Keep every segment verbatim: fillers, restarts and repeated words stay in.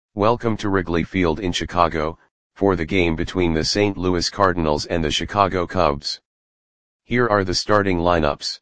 Welcome to Wrigley Field in Chicago, for the game between the Saint Louis Cardinals and the Chicago Cubs. Here are the starting lineups.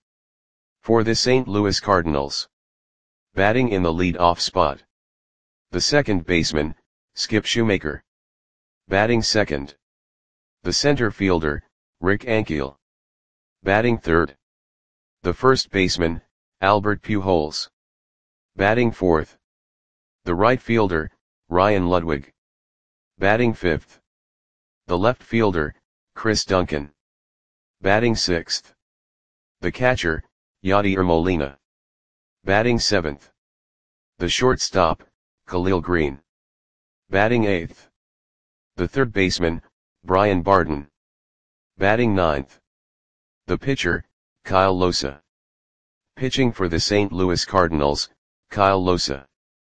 For the Saint Louis Cardinals. Batting in the lead-off spot. The second baseman, Skip Shoemaker. Batting second. The center fielder, Rick Ankiel. Batting third. The first baseman, Albert Pujols. Batting fourth. The right fielder, Ryan Ludwig. Batting fifth. The left fielder, Chris Duncan. Batting sixth. The catcher, Yadier Molina. Batting seventh. The shortstop, Khalil Greene. Batting eighth. The third baseman, Brian Barden. Batting ninth. The pitcher, Kyle Losa. Pitching for the Saint Louis Cardinals, Kyle Losa.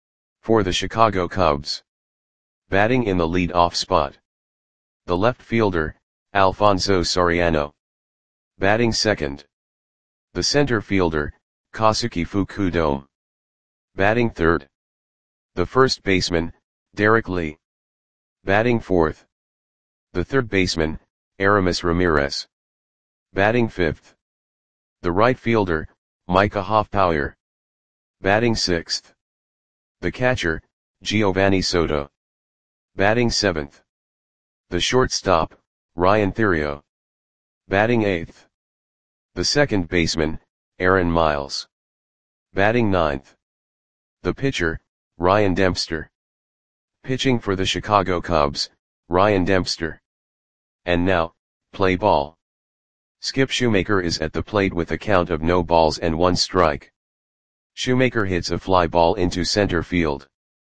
For the Chicago Cubs. Batting in the lead-off spot. The left fielder, Alfonso Soriano. Batting second. The center fielder, Kosuke Fukudome. Batting third. The first baseman, Derek Lee. Batting fourth. The third baseman, Aramis Ramirez. Batting fifth. The right fielder, Micah Hoffpauir. Batting sixth. The catcher, Giovanni Soto. Batting seventh. The shortstop, Ryan Theriot. Batting eighth. The second baseman, Aaron Miles. Batting ninth. The pitcher, Ryan Dempster. Pitching for the Chicago Cubs, Ryan Dempster. And now, play ball. Skip Shoemaker is at the plate with a count of no balls and one strike. Shoemaker hits a fly ball into center field.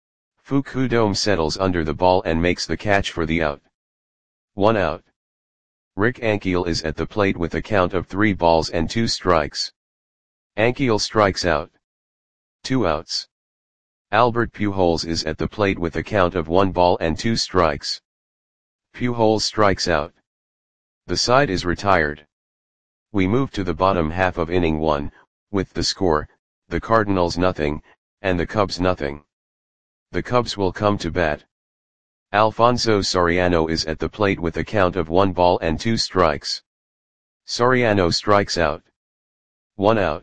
Fukudome settles under the ball and makes the catch for the out. One out. Rick Ankiel is at the plate with a count of three balls and two strikes. Ankiel strikes out. Two outs. Albert Pujols is at the plate with a count of one ball and two strikes. Pujols strikes out. The side is retired. We move to the bottom half of inning one, with the score, the Cardinals nothing, and the Cubs nothing. The Cubs will come to bat. Alfonso Soriano is at the plate with a count of one ball and two strikes. Soriano strikes out. One out.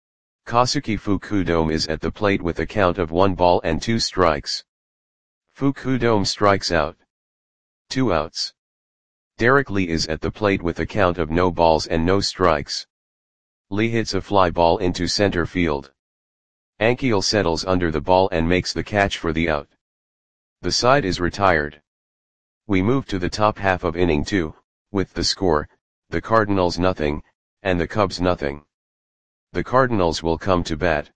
Kosuke Fukudome is at the plate with a count of one ball and two strikes. Fukudome strikes out. Two outs. Derek Lee is at the plate with a count of no balls and no strikes. Lee hits a fly ball into center field. Ankiel settles under the ball and makes the catch for the out. The side is retired. We move to the top half of inning two, with the score, the Cardinals nothing, and the Cubs nothing. The Cardinals will come to bat.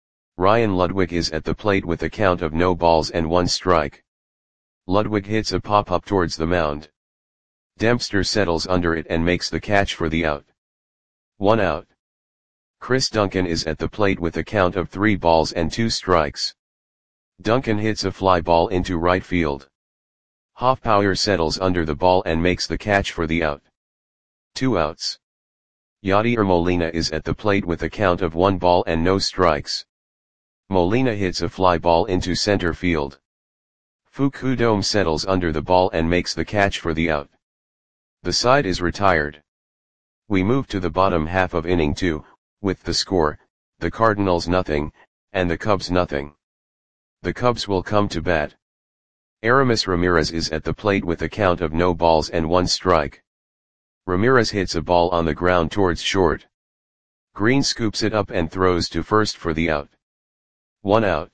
Ryan Ludwig is at the plate with a count of no balls and one strike. Ludwig hits a pop-up towards the mound. Dempster settles under it and makes the catch for the out. One out. Chris Duncan is at the plate with a count of three balls and two strikes. Duncan hits a fly ball into right field. Hoffpauir settles under the ball and makes the catch for the out. Two outs. Yadier Molina is at the plate with a count of one ball and no strikes. Molina hits a fly ball into center field. Fukudome settles under the ball and makes the catch for the out. The side is retired. We move to the bottom half of inning two, with the score, the Cardinals nothing, and the Cubs nothing. The Cubs will come to bat. Aramis Ramirez is at the plate with a count of no balls and one strike. Ramirez hits a ball on the ground towards short. Greene scoops it up and throws to first for the out. One out.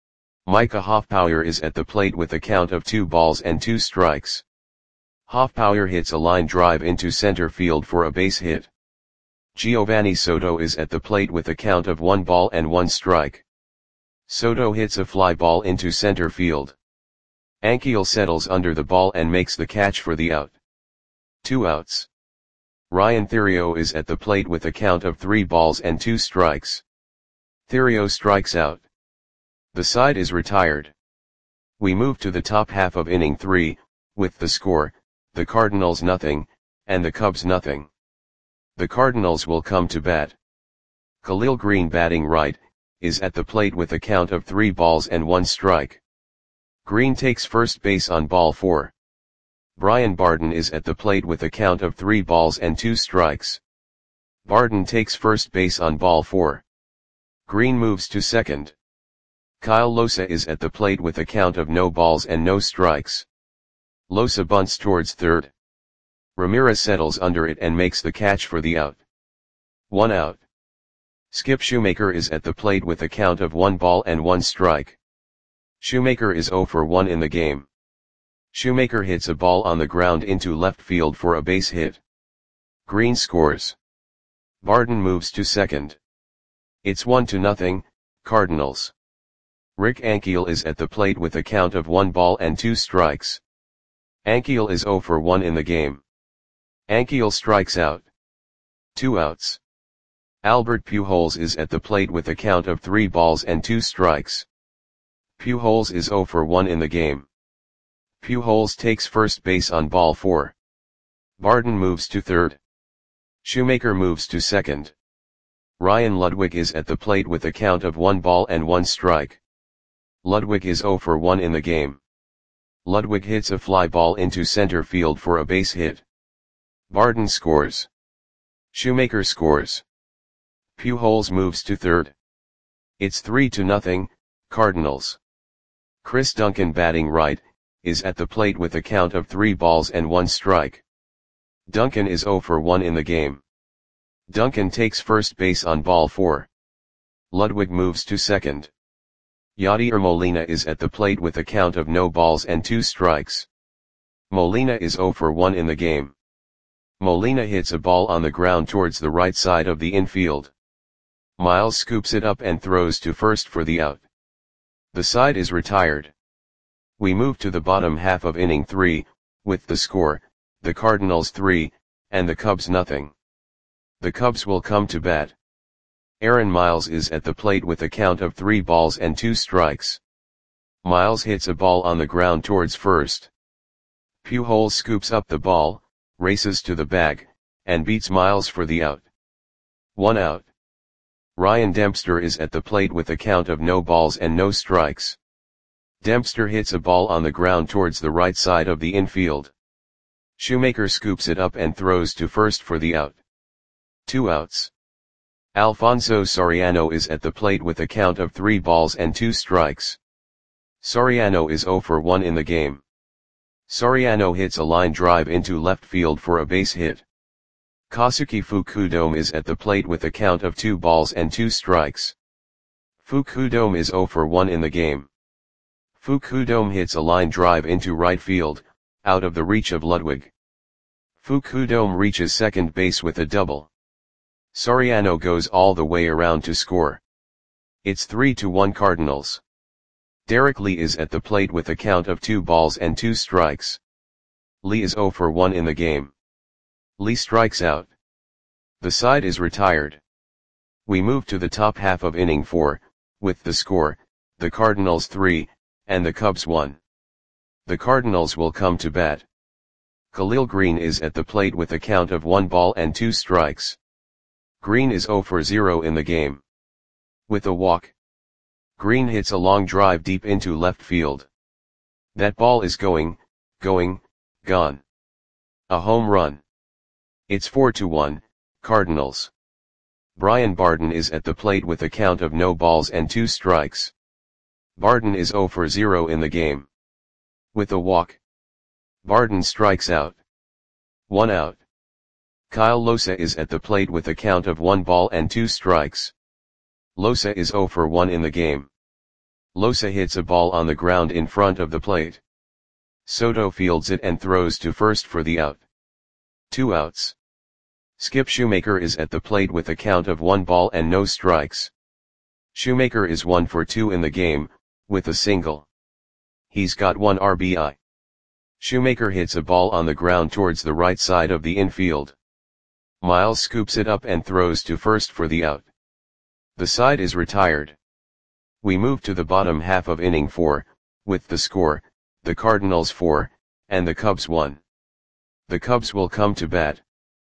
Micah Hoffpauir is at the plate with a count of two balls and two strikes. Hoffpauir hits a line drive into center field for a base hit. Giovanni Soto is at the plate with a count of one ball and one strike. Soto hits a fly ball into center field. Ankiel settles under the ball and makes the catch for the out. Two outs. Ryan Theriot is at the plate with a count of three balls and two strikes. Theriot strikes out. The side is retired. We move to the top half of inning three, with the score, the Cardinals nothing, and the Cubs nothing. The Cardinals will come to bat. Khalil Greene batting right, is at the plate with a count of three balls and one strike. Green takes first base on ball four. Brian Barden is at the plate with a count of three balls and two strikes. Barden takes first base on ball four. Green moves to second. Kyle Losa is at the plate with a count of no balls and no strikes. Losa bunts towards third. Ramirez settles under it and makes the catch for the out. One out. Skip Shoemaker is at the plate with a count of one ball and one strike. Shoemaker is zero for one in the game. Shoemaker hits a ball on the ground into left field for a base hit. Green scores. Barden moves to second. It's one to nothing, Cardinals. Rick Ankiel is at the plate with a count of one ball and two strikes. Ankiel is zero for one in the game. Ankiel strikes out. Two outs. Albert Pujols is at the plate with a count of three balls and two strikes. Pujols is zero for one in the game. Pujols takes first base on ball four. Barden moves to third. Shoemaker moves to second. Ryan Ludwig is at the plate with a count of one ball and one strike. Ludwig is zero for one in the game. Ludwig hits a fly ball into center field for a base hit. Barden scores. Shoemaker scores. Pujols moves to third. It's three to nothing, Cardinals. Chris Duncan, batting right, is at the plate with a count of three balls and one strike. Duncan is zero for one in the game. Duncan takes first base on ball four. Ludwig moves to second. Yadier Molina is at the plate with a count of no balls and two strikes. Molina is zero for one in the game. Molina hits a ball on the ground towards the right side of the infield. Miles scoops it up and throws to first for the out. The side is retired. We move to the bottom half of inning three, with the score, the Cardinals three, and the Cubs nothing. The Cubs will come to bat. Aaron Miles is at the plate with a count of three balls and two strikes. Miles hits a ball on the ground towards first. Pujols scoops up the ball, races to the bag, and beats Miles for the out. One out. Ryan Dempster is at the plate with a count of no balls and no strikes. Dempster hits a ball on the ground towards the right side of the infield. Shoemaker scoops it up and throws to first for the out. Two outs. Alfonso Soriano is at the plate with a count of three balls and two strikes. Soriano is zero for one in the game. Soriano hits a line drive into left field for a base hit. Kazuki Fukudome is at the plate with a count of two balls and two strikes. Fukudome is zero for one in the game. Fukudome hits a line drive into right field, out of the reach of Ludwig. Fukudome reaches second base with a double. Soriano goes all the way around to score. It's three to one Cardinals. Derek Lee is at the plate with a count of two balls and two strikes. Lee is zero for one in the game. Lee strikes out. The side is retired. We move to the top half of inning four, with the score, the Cardinals three, and the Cubs one. The Cardinals will come to bat. Khalil Green is at the plate with a count of one ball and two strikes. Green is zero for zero in the game. With a walk. Green hits a long drive deep into left field. That ball is going, going, gone. A home run. It's four to one, Cardinals. Brian Barden is at the plate with a count of no balls and two strikes. Barden is zero for zero in the game. With a walk. Barden strikes out. One out. Kyle Losa is at the plate with a count of one ball and two strikes. Losa is zero for one in the game. Losa hits a ball on the ground in front of the plate. Soto fields it and throws to first for the out. Two outs. Skip Shoemaker is at the plate with a count of one ball and no strikes. Shoemaker is one for two in the game, with a single. He's got one R B I. Shoemaker hits a ball on the ground towards the right side of the infield. Miles scoops it up and throws to first for the out. The side is retired. We move to the bottom half of inning four, with the score, the Cardinals four, and the Cubs one. The Cubs will come to bat.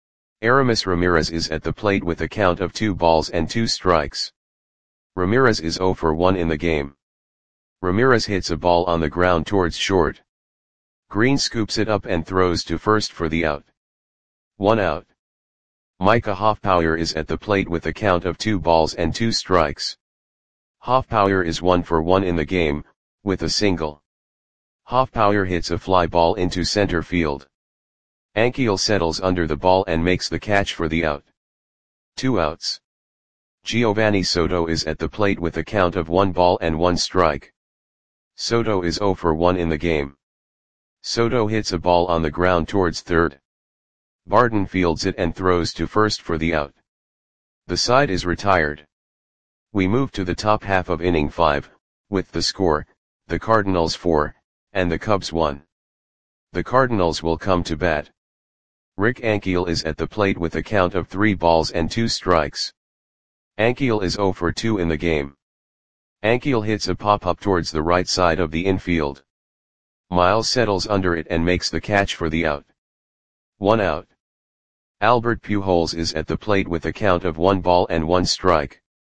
Aramis Ramirez is at the plate with a count of two balls and two strikes. Ramirez is zero for one in the game. Ramirez hits a ball on the ground towards short. Green scoops it up and throws to first for the out. One out. Micah Hoffpauir is at the plate with a count of two balls and two strikes. Hoffpauir is one for one in the game, with a single. Hoffpauir hits a fly ball into center field. Ankiel settles under the ball and makes the catch for the out. Two outs. Giovanni Soto is at the plate with a count of one ball and one strike. Soto is zero for one in the game. Soto hits a ball on the ground towards third. Barden fields it and throws to first for the out. The side is retired. We move to the top half of inning five, with the score, the Cardinals four, and the Cubs one. The Cardinals will come to bat. Rick Ankiel is at the plate with a count of three balls and two strikes. Ankiel is zero for two in the game. Ankiel hits a pop-up towards the right side of the infield. Miles settles under it and makes the catch for the out. One out. Albert Pujols is at the plate with a count of one ball and one strike.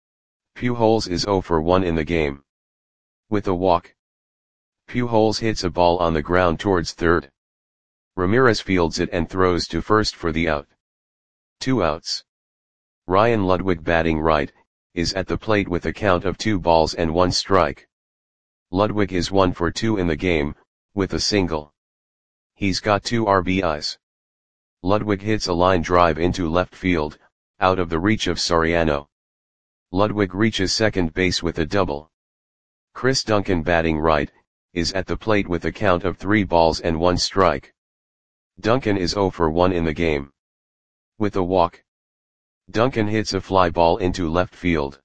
Pujols is zero for one in the game. With a walk. Pujols hits a ball on the ground towards third. Ramirez fields it and throws to first for the out. Two outs. Ryan Ludwig, batting right, is at the plate with a count of two balls and one strike. Ludwig is one for two in the game, with a single. He's got two R B Is. Ludwig hits a line drive into left field, out of the reach of Soriano. Ludwig reaches second base with a double. Chris Duncan, batting right, is at the plate with a count of three balls and one strike. Duncan is zero for one in the game. With a walk. Duncan hits a fly ball into left field.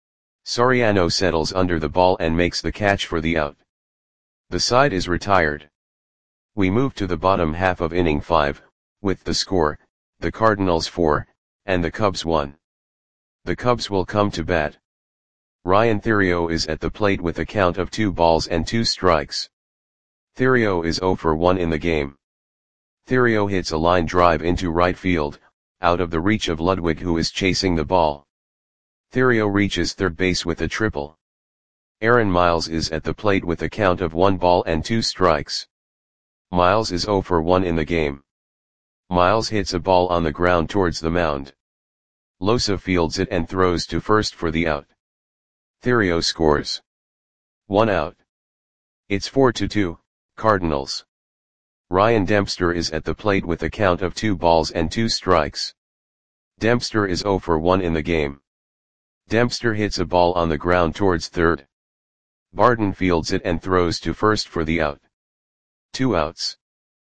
Soriano settles under the ball and makes the catch for the out. The side is retired. We move to the bottom half of inning five, with the score, the Cardinals four, and the Cubs one. The Cubs will come to bat. Ryan Theriot is at the plate with a count of two balls and two strikes. Theriot is zero for one in the game. Theriot hits a line drive into right field, out of the reach of Ludwig, who is chasing the ball. Theriot reaches third base with a triple. Aaron Miles is at the plate with a count of one ball and two strikes. Miles is zero for one in the game. Miles hits a ball on the ground towards the mound. Losa fields it and throws to first for the out. Theriot scores. One out. It's four to two, Cardinals. Ryan Dempster is at the plate with a count of two balls and two strikes. Dempster is zero for one in the game. Dempster hits a ball on the ground towards third. Barden fields it and throws to first for the out. Two outs.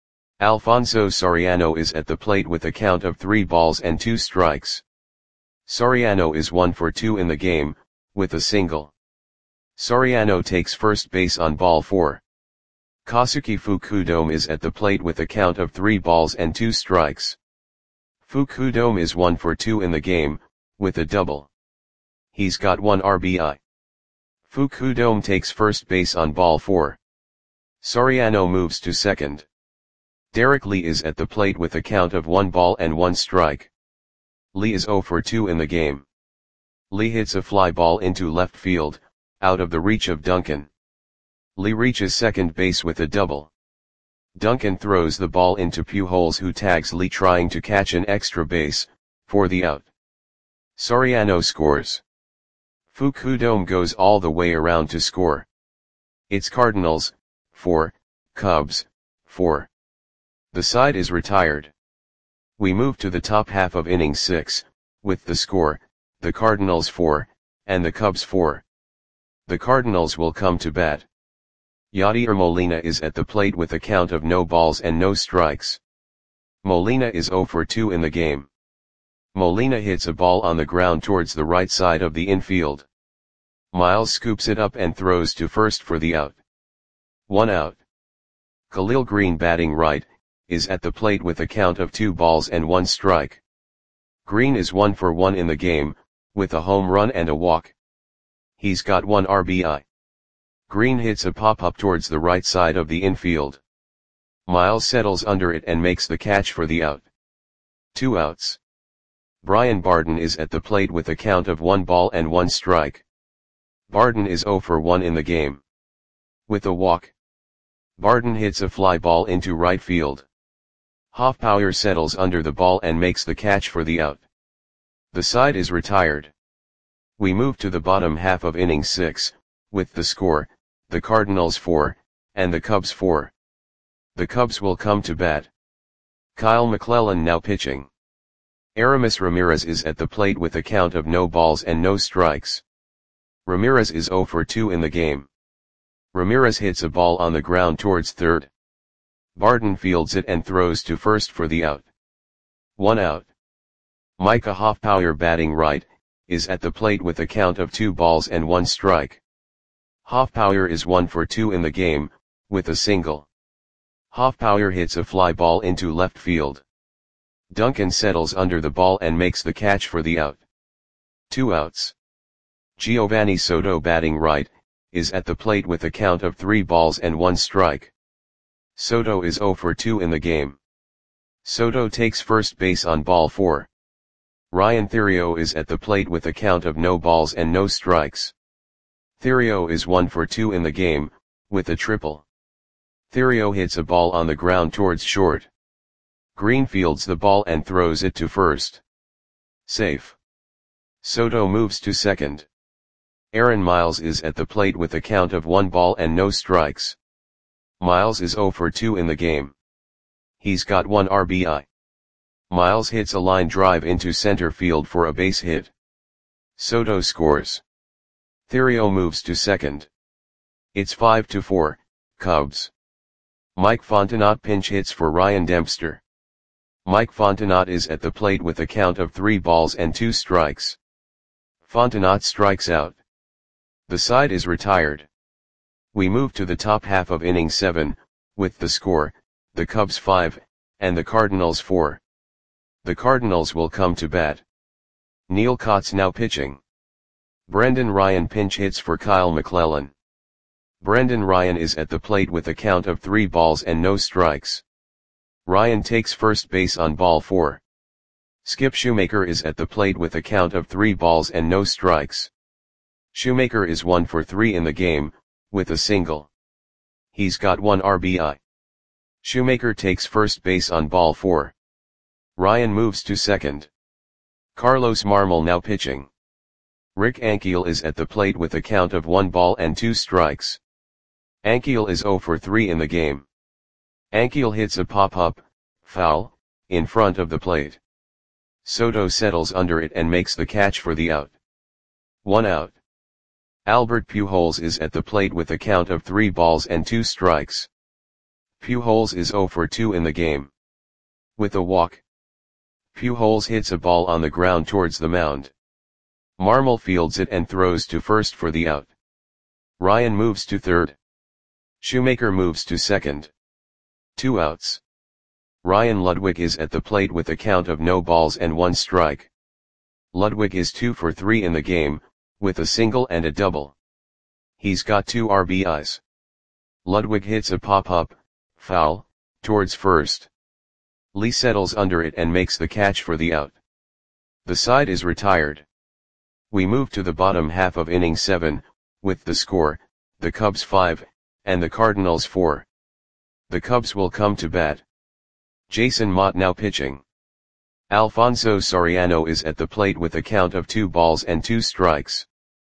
Alfonso Soriano is at the plate with a count of three balls and two strikes. Soriano is one for two in the game, with a single. Soriano takes first base on ball four. Kazuki Fukudome is at the plate with a count of three balls and two strikes. Fukudome is one for two in the game, with a double. He's got one R B I. Fukudome takes first base on ball four. Soriano moves to second. Derek Lee is at the plate with a count of one ball and one strike. Lee is zero for two in the game. Lee hits a fly ball into left field, out of the reach of Duncan. Lee reaches second base with a double. Duncan throws the ball into Pujols, who tags Lee trying to catch an extra base, for the out. Soriano scores. Fukudome goes all the way around to score. It's Cardinals, four, Cubs, four. The side is retired. We move to the top half of inning six, with the score, the Cardinals four, and the Cubs four. The Cardinals will come to bat. Yadier Molina is at the plate with a count of no balls and no strikes. Molina is zero for two in the game. Molina hits a ball on the ground towards the right side of the infield. Miles scoops it up and throws to first for the out. One out. Khalil Green, batting right, is at the plate with a count of two balls and one strike. Green is one for one in the game, with a home run and a walk. He's got one R B I. Green hits a pop-up towards the right side of the infield. Miles settles under it and makes the catch for the out. Two outs. Brian Barden is at the plate with a count of one ball and one strike. Barden is zero for one in the game. With a walk, Barden hits a fly ball into right field. Hoffpauir settles under the ball and makes the catch for the out. The side is retired. We move to the bottom half of inning six, with the score, the Cardinals four, and the Cubs four. The Cubs will come to bat. Kyle McClellan now pitching. Aramis Ramirez is at the plate with a count of no balls and no strikes. Ramirez is zero for two in the game. Ramirez hits a ball on the ground towards third. Barden fields it and throws to first for the out. One out. Micah Hoffpauir, batting right, is at the plate with a count of two balls and one strike. Hoffpauir is one for two in the game, with a single. Hoffpauir hits a fly ball into left field. Duncan settles under the ball and makes the catch for the out. Two outs. Giovanni Soto, batting right, is at the plate with a count of three balls and one strike. Soto is zero for two in the game. Soto takes first base on ball four. Ryan Theriot is at the plate with a count of no balls and no strikes. Theriot is one for two in the game, with a triple. Theriot hits a ball on the ground towards short. Green fields the ball and throws it to first. Safe. Soto moves to second. Aaron Miles is at the plate with a count of one ball and no strikes. Miles is zero for two in the game. He's got one R B I. Miles hits a line drive into center field for a base hit. Soto scores. Theriot moves to second. It's five to four, Cubs. Mike Fontenot pinch hits for Ryan Dempster. Mike Fontenot is at the plate with a count of three balls and two strikes. Fontenot strikes out. The side is retired. We move to the top half of inning seven, with the score, the Cubs five, and the Cardinals four. The Cardinals will come to bat. Neil Kotz now pitching. Brendan Ryan pinch hits for Kyle McClellan. Brendan Ryan is at the plate with a count of three balls and no strikes. Ryan takes first base on ball four. Skip Shoemaker is at the plate with a count of three balls and no strikes. Shoemaker is one for three in the game, with a single. He's got one R B I. Shoemaker takes first base on ball four. Ryan moves to second. Carlos Marmol now pitching. Rick Ankiel is at the plate with a count of one ball and two strikes. Ankiel is zero for three in the game. Ankiel hits a pop-up, foul, in front of the plate. Soto settles under it and makes the catch for the out. One out. Albert Pujols is at the plate with a count of three balls and two strikes. Pujols is zero for two in the game. With a walk, Pujols hits a ball on the ground towards the mound. Marmol fields it and throws to first for the out. Ryan moves to third. Shoemaker moves to second. Two outs. Ryan Ludwig is at the plate with a count of no balls and one strike. Ludwig is two for three in the game, with a single and a double. He's got two R B Is. Ludwig hits a pop-up, foul, towards first. Lee settles under it and makes the catch for the out. The side is retired. We move to the bottom half of inning seven, with the score, the Cubs five, and the Cardinals four. The Cubs will come to bat. Jason Motte now pitching. Alfonso Soriano is at the plate with a count of two balls and two strikes.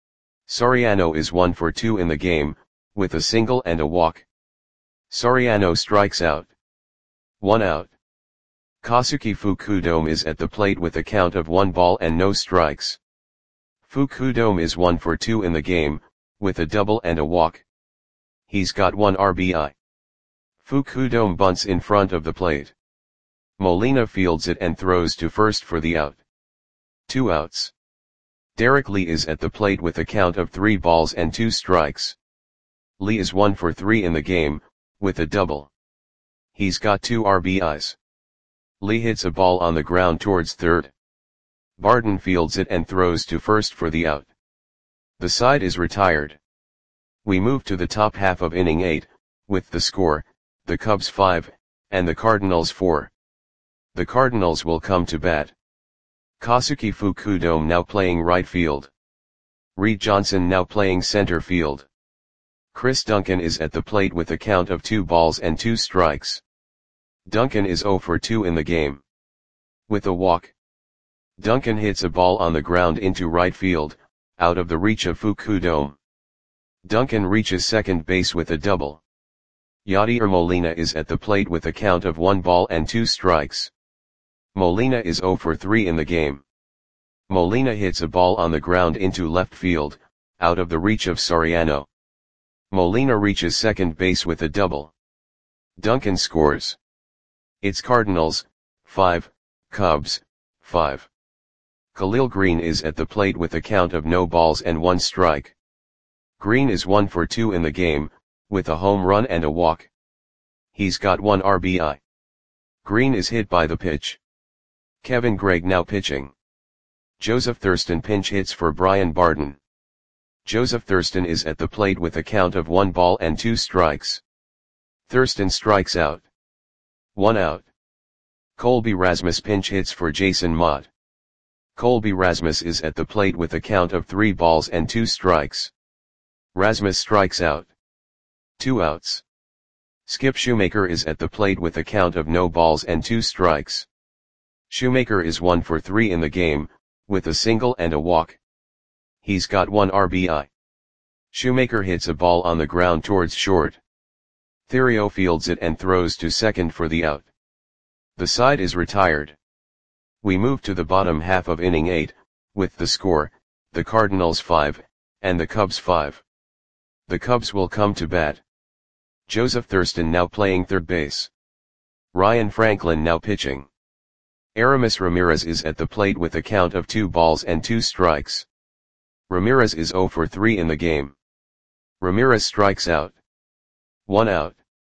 Soriano is one for two in the game, with a single and a walk. Soriano strikes out. One out. Kazuki Fukudome is at the plate with a count of one ball and no strikes. Fukudome is one for two in the game, with a double and a walk. He's got one R B I. Fukudome bunts in front of the plate. Molina fields it and throws to first for the out. Two outs. Derek Lee is at the plate with a count of three balls and two strikes. Lee is one for three in the game, with a double. He's got two R B Is. Lee hits a ball on the ground towards third. Barden fields it and throws to first for the out. The side is retired. We move to the top half of inning eight, with the score, the Cubs five, and the Cardinals four. The Cardinals will come to bat. Kazuki Fukudome now playing right field. Reed Johnson now playing center field. Chris Duncan is at the plate with a count of two balls and two strikes. Duncan is zero for two in the game. With a walk, Duncan hits a ball on the ground into right field, out of the reach of Fukudome. Duncan reaches second base with a double. Yadier Molina is at the plate with a count of one ball and two strikes. Molina is zero for three in the game. Molina hits a ball on the ground into left field, out of the reach of Soriano. Molina reaches second base with a double. Duncan scores. It's Cardinals, five, Cubs, five. Khalil Greene is at the plate with a count of no balls and one strike. Greene is one for two in the game, with a home run and a walk. He's got one R B I. Greene is hit by the pitch. Kevin Gregg now pitching. Joseph Thurston pinch hits for Brian Barton. Joseph Thurston is at the plate with a count of one ball and two strikes. Thurston strikes out. One out. Colby Rasmus pinch hits for Jason Mott. Colby Rasmus is at the plate with a count of three balls and two strikes. Rasmus strikes out. Two outs. Skip Shoemaker is at the plate with a count of no balls and two strikes. Shoemaker is one for three in the game, with a single and a walk. He's got one R B I. Shoemaker hits a ball on the ground towards short. Theriot fields it and throws to second for the out. The side is retired. We move to the bottom half of inning eight, with the score, the Cardinals five, and the Cubs five. The Cubs will come to bat. Joseph Thurston now playing third base. Ryan Franklin now pitching. Aramis Ramirez is at the plate with a count of two balls and two strikes. Ramirez is zero for three in the game. Ramirez strikes out. One out.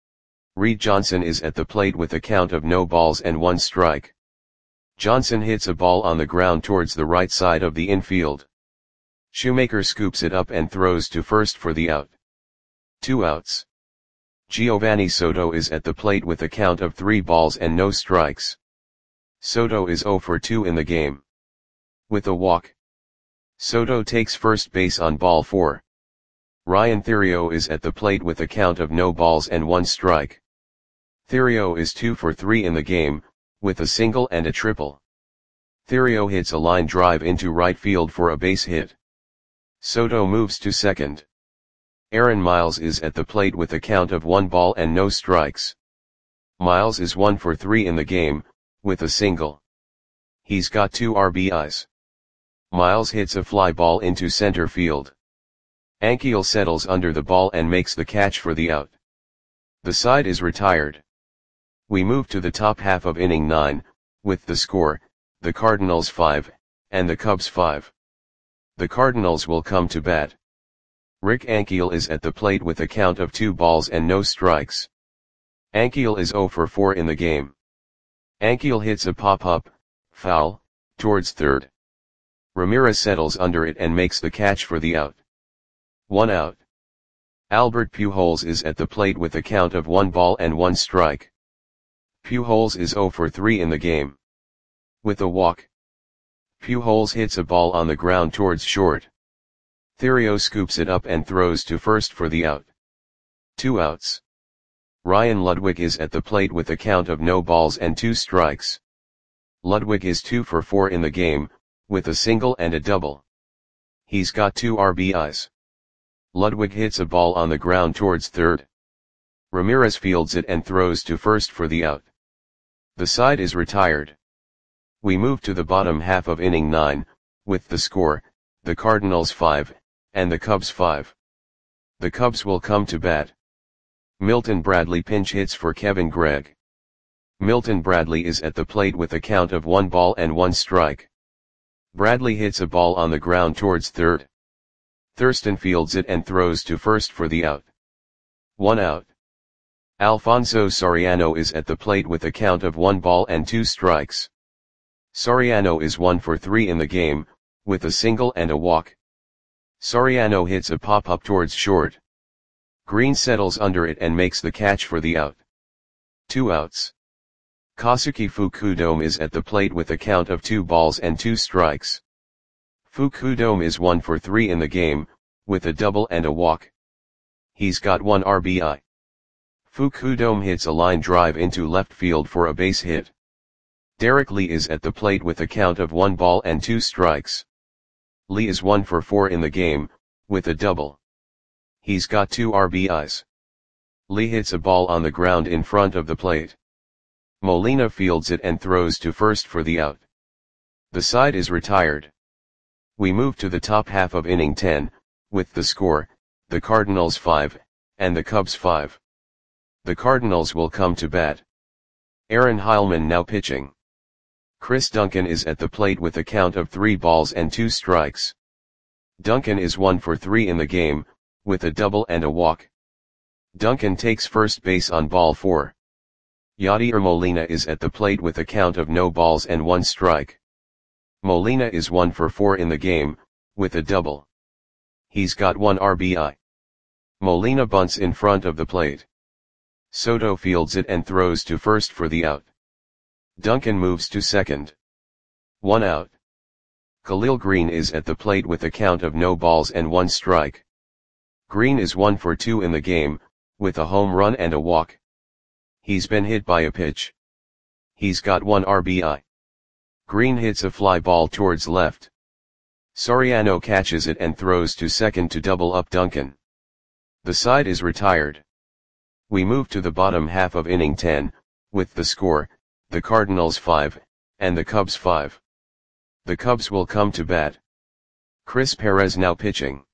Reed Johnson is at the plate with a count of no balls and one strike. Johnson hits a ball on the ground towards the right side of the infield. Shoemaker scoops it up and throws to first for the out. Two outs. Giovanni Soto is at the plate with a count of three balls and no strikes. Soto is zero for two in the game. With a walk, Soto takes first base on ball four. Ryan Theriot is at the plate with a count of no balls and one strike. Theriot is two for three in the game, with a single and a triple. Theriot hits a line drive into right field for a base hit. Soto moves to second. Aaron Miles is at the plate with a count of one ball and no strikes. Miles is one for three in the game, with a single. He's got two R B Is. Miles hits a fly ball into center field. Ankiel settles under the ball and makes the catch for the out. The side is retired. We move to the top half of inning nine, with the score, the Cardinals five, and the Cubs five. The Cardinals will come to bat. Rick Ankiel is at the plate with a count of two balls and no strikes. Ankiel is zero for four in the game. Ankiel hits a pop-up, foul, towards third. Ramirez settles under it and makes the catch for the out. One out. Albert Pujols is at the plate with a count of one ball and one strike. Pujols is zero for three in the game. With a walk, Pujols hits a ball on the ground towards short. Theriot scoops it up and throws to first for the out. Two outs. Ryan Ludwig is at the plate with a count of no balls and two strikes. Ludwig is two for four in the game, with a single and a double. He's got two R B Is. Ludwig hits a ball on the ground towards third. Ramirez fields it and throws to first for the out. The side is retired. We move to the bottom half of inning nine, with the score, the Cardinals five, and the Cubs five. The Cubs will come to bat. Milton Bradley pinch hits for Kevin Gregg. Milton Bradley is at the plate with a count of one ball and one strike. Bradley hits a ball on the ground towards third. Thurston fields it and throws to first for the out. One out. Alfonso Soriano is at the plate with a count of one ball and two strikes. Soriano is one for three in the game, with a single and a walk. Soriano hits a pop-up towards short. Green settles under it and makes the catch for the out. Two outs. Kazuki Fukudome is at the plate with a count of two balls and two strikes. Fukudome is one for three in the game, with a double and a walk. He's got one R B I. Fukudome hits a line drive into left field for a base hit. Derek Lee is at the plate with a count of one ball and two strikes. Lee is one for four in the game, with a double. He's got two R B Is. Lee hits a ball on the ground in front of the plate. Molina fields it and throws to first for the out. The side is retired. We move to the top half of inning ten, with the score, the Cardinals five, and the Cubs five. The Cardinals will come to bat. Aaron Heilman now pitching. Chris Duncan is at the plate with a count of three balls and two strikes. Duncan is one for three in the game, with a double and a walk. Duncan takes first base on ball four. Yadier Molina is at the plate with a count of no balls and one strike. Molina is one for four in the game, with a double. He's got one R B I. Molina bunts in front of the plate. Soto fields it and throws to first for the out. Duncan moves to second. One out. Khalil Green is at the plate with a count of no balls and one strike. Green is one for two in the game, with a home run and a walk. He's been hit by a pitch. He's got one R B I. Green hits a fly ball towards left. Soriano catches it and throws to second to double up Duncan. The side is retired. We move to the bottom half of inning ten, with the score, the Cardinals five, and the Cubs five. The Cubs will come to bat. Chris Perez now pitching.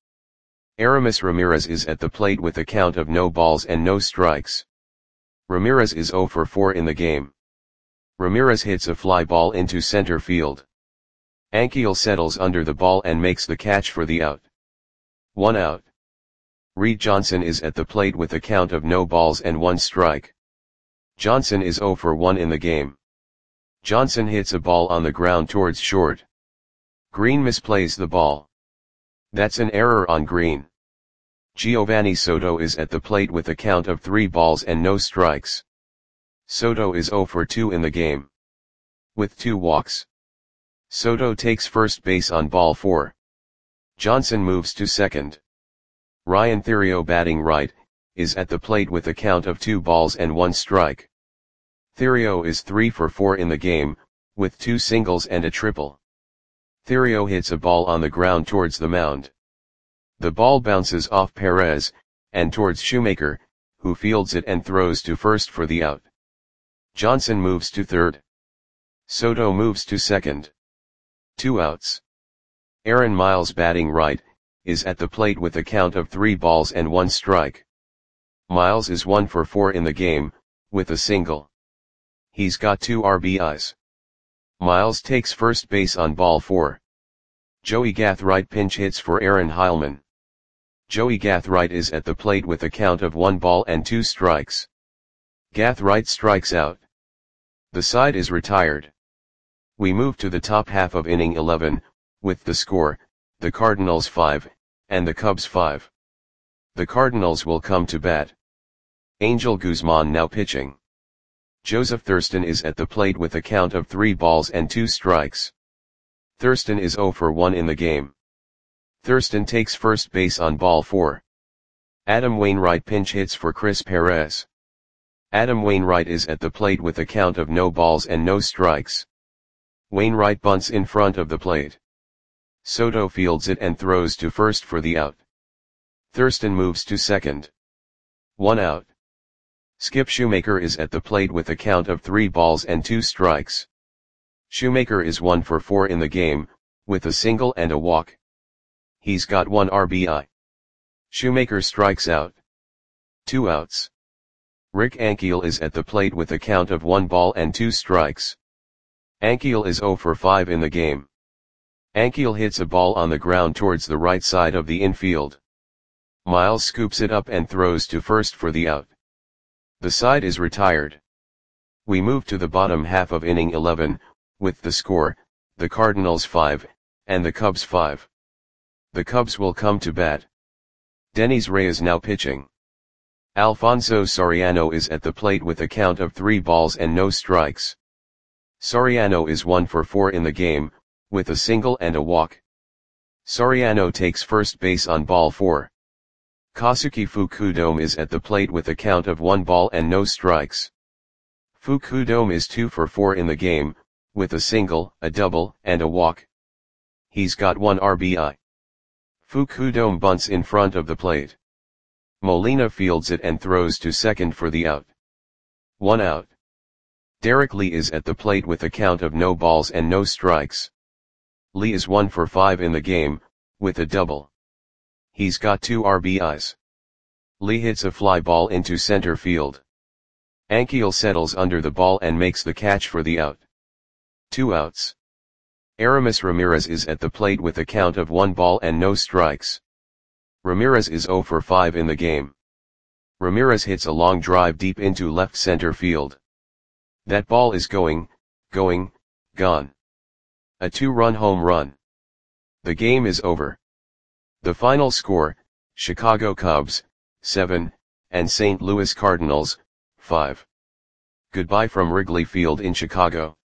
Aramis Ramirez is at the plate with a count of no balls and no strikes. Ramirez is zero for four in the game. Ramirez hits a fly ball into center field. Ankiel settles under the ball and makes the catch for the out. One out. Reed Johnson is at the plate with a count of no balls and one strike. Johnson is zero for one in the game. Johnson hits a ball on the ground towards short. Green misplays the ball. That's an error on Green. Giovanni Soto is at the plate with a count of three balls and no strikes. Soto is zero for two in the game. With two walks. Soto takes first base on ball four. Johnson moves to second. Ryan Theriot, batting right, is at the plate with a count of two balls and one strike. Theriot is three for four in the game, with two singles and a triple. Theriot hits a ball on the ground towards the mound. The ball bounces off Perez, and towards Shoemaker, who fields it and throws to first for the out. Johnson moves to third. Soto moves to second. Two outs. Aaron Miles, batting right, is at the plate with a count of three balls and one strike. Miles is one for four in the game, with a single. He's got two R B Is. Miles takes first base on ball four. Joey Gathright pinch hits for Aaron Heilman. Joey Gathright is at the plate with a count of one ball and two strikes. Gathright strikes out. The side is retired. We move to the top half of inning eleven, with the score, the Cardinals five, and the Cubs five. The Cardinals will come to bat. Angel Guzman now pitching. Joseph Thurston is at the plate with a count of three balls and two strikes. Thurston is zero for one in the game. Thurston takes first base on ball four. Adam Wainwright pinch hits for Chris Perez. Adam Wainwright is at the plate with a count of no balls and no strikes. Wainwright bunts in front of the plate. Soto fields it and throws to first for the out. Thurston moves to second. One out. Skip Shoemaker is at the plate with a count of three balls and two strikes. Shoemaker is one for four in the game, with a single and a walk. He's got one R B I. Shoemaker strikes out. Two outs. Rick Ankiel is at the plate with a count of one ball and two strikes. Ankiel is zero for five in the game. Ankiel hits a ball on the ground towards the right side of the infield. Miles scoops it up and throws to first for the out. The side is retired. We move to the bottom half of inning eleven, with the score, the Cardinals five, and the Cubs five. The Cubs will come to bat. Denys Reyes now pitching. Alfonso Soriano is at the plate with a count of three balls and no strikes. Soriano is one for four in the game, with a single and a walk. Soriano takes first base on ball four. Kazuki Fukudome is at the plate with a count of one ball and no strikes. Fukudome is two for four in the game, with a single, a double, and a walk. He's got one R B I. Fukudome bunts in front of the plate. Molina fields it and throws to second for the out. One out. Derek Lee is at the plate with a count of no balls and no strikes. Lee is one for five in the game, with a double. He's got two R B Is. Lee hits a fly ball into center field. Ankiel settles under the ball and makes the catch for the out. Two outs. Aramis Ramirez is at the plate with a count of one ball and no strikes. Ramirez is zero for five in the game. Ramirez hits a long drive deep into left center field. That ball is going, going, gone. A two-run home run. The game is over. The final score, Chicago Cubs, seven, and Saint Louis Cardinals, five. Goodbye from Wrigley Field in Chicago.